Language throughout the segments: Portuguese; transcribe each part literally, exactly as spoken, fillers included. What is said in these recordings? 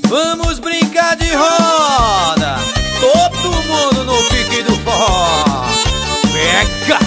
Vamos brincar de roda, todo mundo no pique do forró. Pega!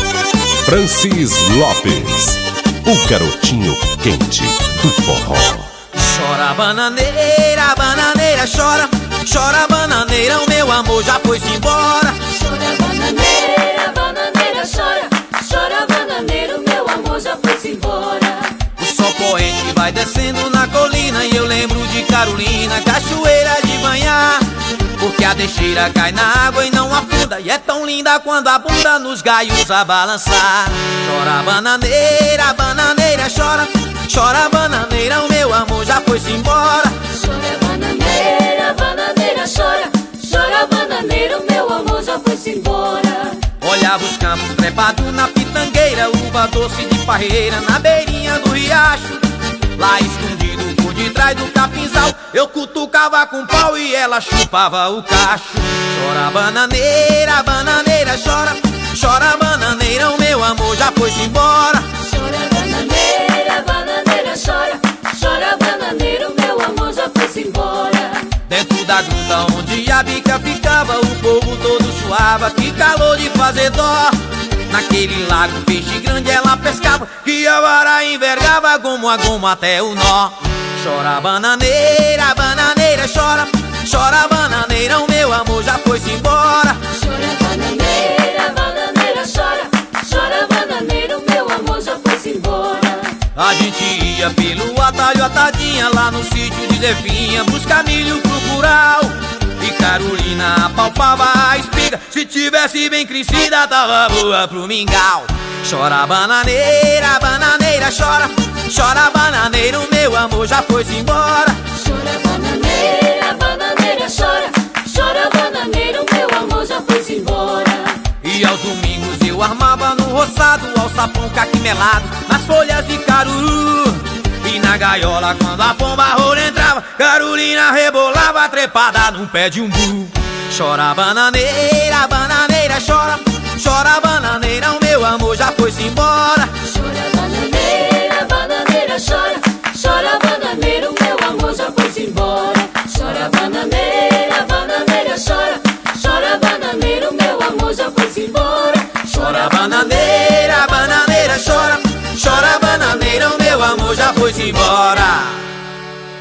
Francis Lopes, o garotinho quente do forró. Chora bananeira, bananeira, chora. Chora bananeira, o meu amor já foi-se embora. Chora bananeira, bananeira, chora. Chora bananeira, o meu amor já foi-se embora. O sol poente vai descendo na colina e eu lembro de Carolina, cachoeira de banhar. Porque a deixeira cai na água e não afunda, e é tão linda quando a bunda nos gaios a balançar. Chora bananeira, bananeira, chora. Chora bananeira, o meu amor já foi-se embora. Chora bananeira, bananeira, chora. Chora bananeira, o meu amor já foi-se embora. Olhava os campos trepados na pitangueira, uva doce de parreira na beirinha do riacho. Lá escondido por detrás do capinzal, eu cutucava com pau e ela chupava o cacho. Chora bananeira, bananeira, chora. Chora bananeira, o meu amor já foi-se embora. Chora bananeira, bananeira, chora. Chora bananeira, o meu amor já foi-se embora. Dentro da gruta onde a bica ficava, o povo todo suava, que calor de fazer dó. Naquele lago, peixe grande ela pescava, que a vara envergava gomo a gomo até o nó. Chora bananeira, bananeira, chora. Chora bananeira, o meu amor já foi-se embora. Chora bananeira, bananeira, chora. Chora bananeira, o meu amor já foi-se embora. A gente ia pelo atalho, atadinha, lá no sítio de Zefinha, buscar milho pro curau. E Carolina apalpava a espiga, se tivesse bem crescida tava boa pro mingau. Chora bananeira, bananeira, chora. Chora bananeira, o meu amor já foi-se embora. Chora bananeira, bananeira, chora. Chora bananeira, o meu amor já foi-se embora. E aos domingos eu armava no roçado alçapão caquimelado nas folhas de caruru. E na gaiola quando a pomba rola entrava, Carolina rebolava trepada num pé de umbu. Chora bananeira, bananeira, chora. Chora bananeira, o meu amor já foi-se embora. Chora bananeira, bananeira, chora. Chora bananeira, o meu amor já foi-se embora. Chora bananeira, bananeira, chora. Chora bananeira, o meu amor já foi-se embora. Chora bananeira, bananeira, chora. Chora bananeira, o meu amor já foi-se embora.